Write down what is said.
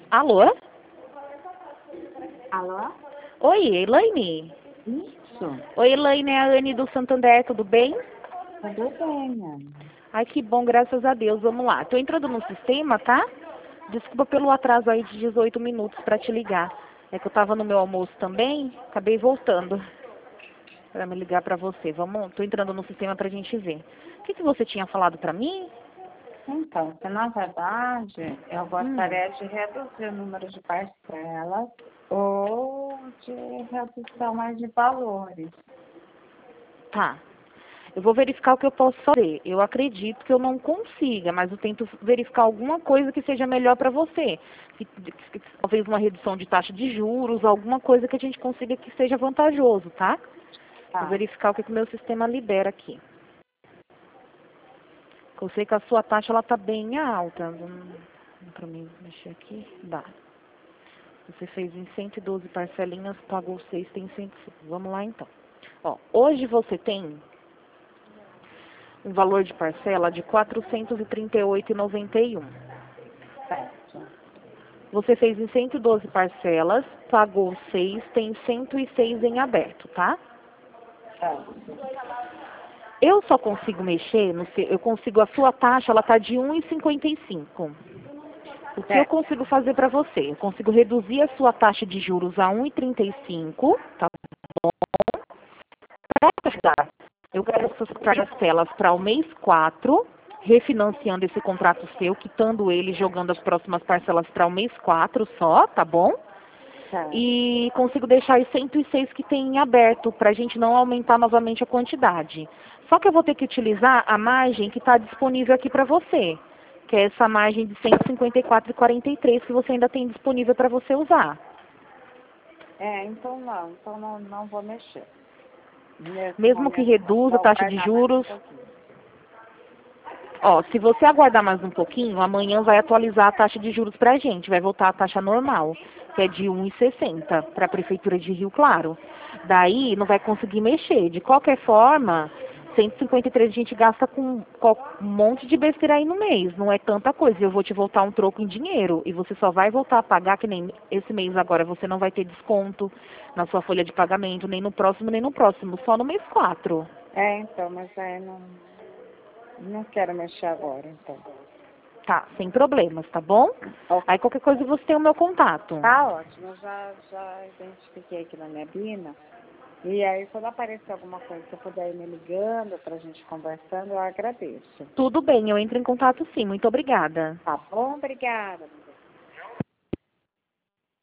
Alô? Alô? Oi, Elaine? Isso, Oi, Elaine, é a Anne do Santander, tudo bem? tudo bem, Ana. Ai, que bom, graças a Deus. Vamos lá. Tô entrando no sistema, tá? Desculpa pelo atraso aí de 18 minutos para te ligar. É que eu tava no meu almoço também, acabei voltando para me ligar para você. Tô entrando no sistema pra gente ver. O que você tinha falado para mim? Então, que na verdade, eu gostaria de reduzir o número de parcelas ou de redução mais de valores. Tá. Eu vou verificar o que eu posso fazer. Eu acredito que eu não consiga, mas eu tento verificar alguma coisa que seja melhor para você. Talvez uma redução de taxa de juros, alguma coisa que a gente consiga que seja vantajoso, tá? Vou Tá, verificar o que o meu sistema libera aqui. Eu sei que a sua taxa ela tá bem alta. Para mim mexer aqui, dá. Você fez em 112 parcelinhas, pagou 6, tem 105. Vamos lá então. Ó, hoje você tem um valor de parcela de R$ 438,91. certo. Você fez em 112 parcelas, pagou 6, tem 106 em aberto, tá? Certo. Eu só consigo mexer, eu consigo, a sua taxa, ela tá de 1,55. O que eu Certo. consigo fazer para você? Eu consigo reduzir a sua taxa de juros a 1,35, tá bom? Para ajudar, eu quero essas parcelas para o mês 4, refinanciando esse contrato seu, quitando ele, jogando as próximas parcelas para o mês 4 só, tá bom? Certo. E consigo deixar os 106 que tem em aberto, para a gente não aumentar novamente a quantidade. Só que eu vou ter que utilizar a margem que está disponível aqui para você, que é essa margem de 154,43 que você ainda tem disponível para você usar. Então não vou mexer. Nesse Mesmo que momento, não. reduza a Vou taxa de guardar mais um juros, pouquinho. ó, se você aguardar mais um pouquinho, amanhã vai atualizar a taxa de juros para a gente, vai voltar a taxa normal, que é de 1,60 para a Prefeitura de Rio Claro. Daí não vai conseguir mexer. De qualquer forma, 153 a gente gasta com um monte de besteira aí no mês, não é tanta coisa. Eu vou te voltar um troco em dinheiro e você só vai voltar a pagar, que nem esse mês agora você não vai ter desconto na sua folha de pagamento, nem no próximo, só no mês 4. Então, mas aí não quero mexer agora, então. Tá, sem problemas, tá bom? Ok. Aí qualquer coisa você tem o meu contato. Tá ótimo, eu já identifiquei aqui na minha Bina. E aí, quando aparecer alguma coisa que eu puder ir me ligando pra gente conversando, eu agradeço. Tudo bem, eu entro em contato sim. Muito obrigada. Tá bom? Obrigada.